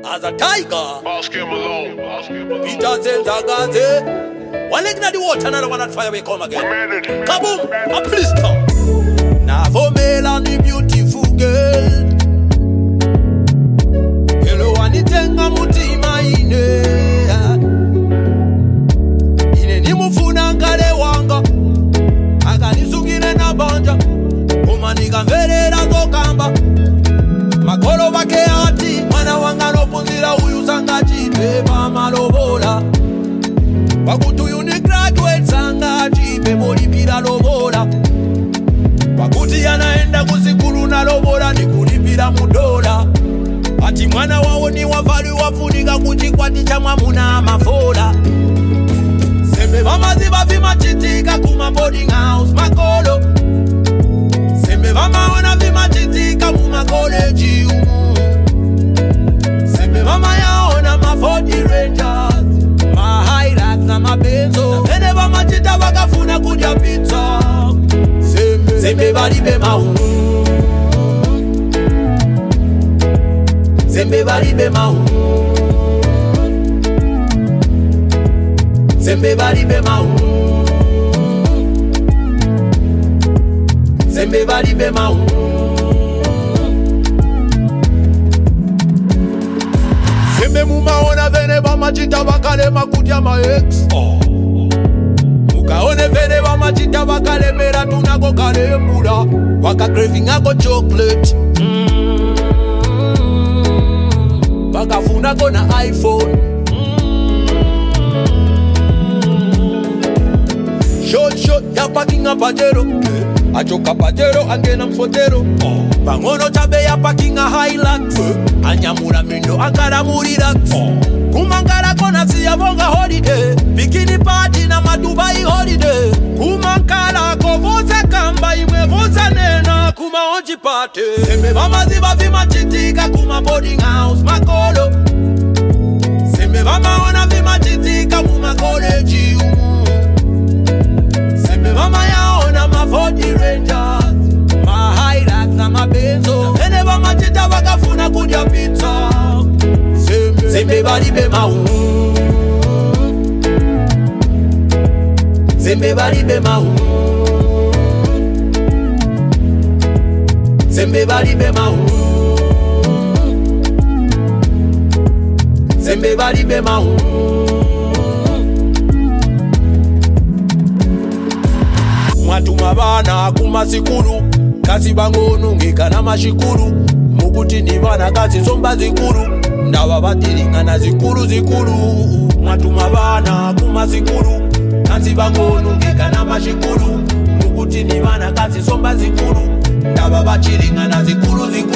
as a tiger. Ask him alone. Peter Zenzagaze. One leg in the water, another one at fire, we come again. Kaboom, a blister. Now for male and the beautiful girl. Hello, anitenga mutima ine. Ine ni mufuna ngale wanga. Aganisugine na banja. Umaniga mverera zokamba. Makolo wake ati. Mwana wanga no punzira uyu sangaji. Beba malobola. Wakutu yuni graduate sangaji. Beboli pira lobola. Wakuti yanaenda kusikulu na lobola. Ni kulipira mudola. Ati mwana wao ni wafali wafunika kuchikwati cha mwamuna mafola. Sembe vamaziva vimachitika kuma boarding house makolo. Sembe vamaona vimachitika kuma college umu. Sembe vama yaona ma 40 Rangers, ma Hilux na mabenzo. Ene vamachita wakafuna kuja pizza. Sembe balibe maumu. Sembe balibe maumu. Sembe balibe maumu. Sembe balibe maumu. Sembe mumaona vene vamachita vakale makutia ma ex. Mukaone vene vamachita vakale mera tunako kale mula. Waka craving ako chocolate. Wakafuna kona iPhone. Short ya parking a pajero. Achoka pajero angena mfotero. Bangono chabe ya parking a Hilux. Anyamura mindo ankara murirax. Kumangara kona siya bonga holiday. Bikini party na madubai holiday. Kumangara kovoza kamba imwe voza nena kuma onji party. Sembe vama ziva vima chitika kuma boarding house makolo. Sembe vama ona vima chitika kuma college umu. Sembe vama yaona ma 40 Rangers, ma Hilux na mabenzo. Ene vama chita wakafuna kuja pizza. Sembe balibe maumu. Sembe balibe maumu. Sembe balibe maumu. Sembe balibe maumu. Mwatuma bana kumasikulu. Kasi bangono ngekana mashikulu. Mukuti ni bana kasi somba zikulu. Ndawa batiringa na zikulu. Mwatuma bana kumasikulu. Kasi bangono ngekana mashikulu. Mukuti ni bana kasi somba zikulu. Ndawa batiringa na zikulu.